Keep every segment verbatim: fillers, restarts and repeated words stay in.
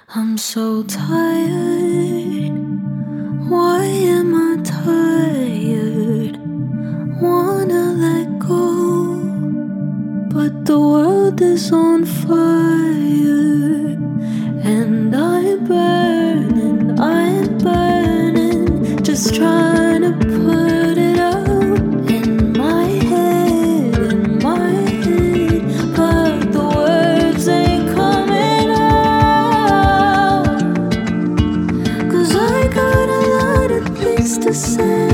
I'm so tired. Why am I tired? Wanna let go, but the world is on fire, and I'm burning, I'm burning, just trying to put it out in my head, in my head, but the words ain't coming out, 'cause I got a lot of things to say.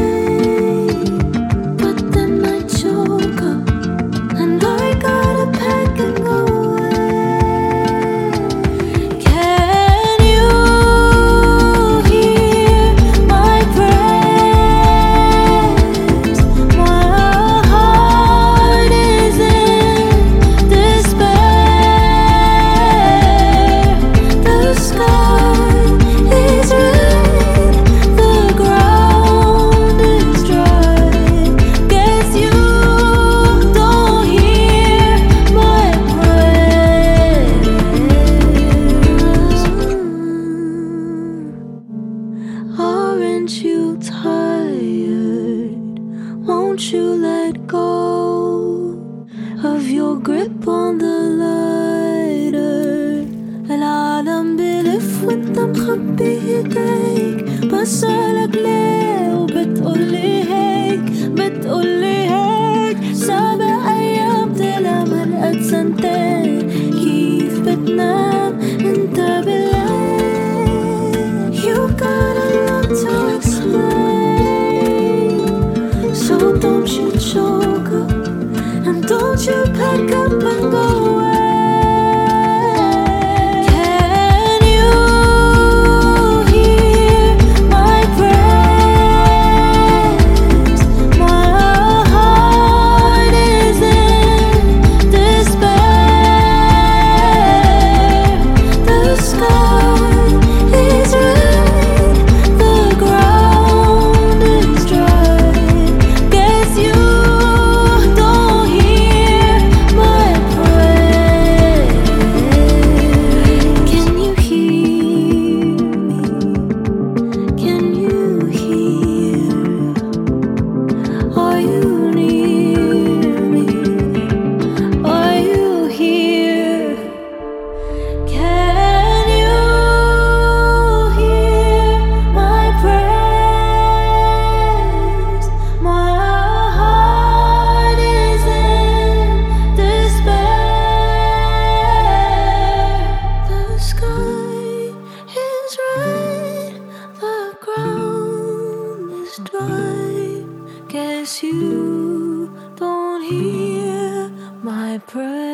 Aren't you tired? Won't you let go of your grip on the lighter? العالم بلف وانت مخبي ايديك، بسألك ليه وبتقولي هيك، بتقولي هيك. سابق ايام طلع مرقت سنتين، كيف بتنام انت بالليل؟ You got a lot to explain, so don't you choke up, and don't you pack up and go away. Can you hear my prayers? My heart is in despair. The sky is red, the ground is dry. Guess you don't hear my prayers. Can you hear me? Can you hear? Are you near me? Are you here? Can you hear my prayers? My heart is in despair. The sky is red, the ground is dry. Guess you don't hear my prayers.